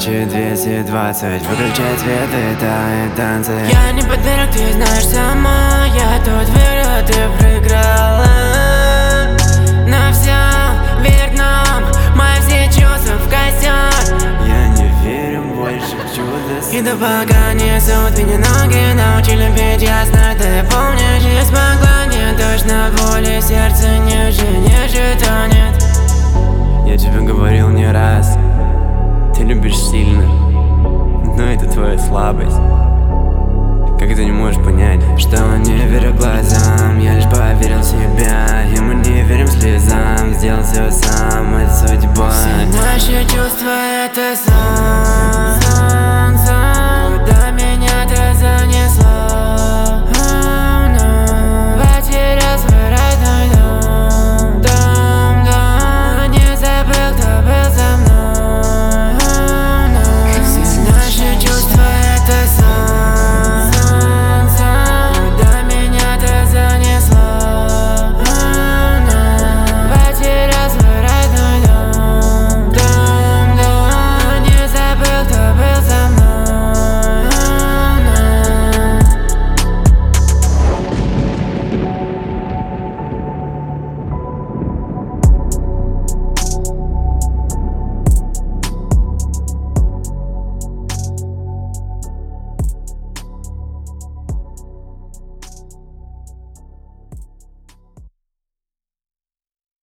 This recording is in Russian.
Тысячи 220, выключай свет и тает танцы. Я не подарок, ты знаешь сама. Я тут выиграла, ты проиграла. На всем верь нам, мои все чувства в костер. Я не верю больше в чудо. И до пока несут меня ноги, научили петь ясно, ты помнишь. Не смогла, не точно воли, сердце ниже тонет. Я тебе говорил не раз, ты любишь сильно, но это твоя слабость. Как ты не можешь понять, что не верю глазам, я лишь поверил в себя, и мы не верим слезам. Сделал все сам, это судьба. Все наши чувства — это сон.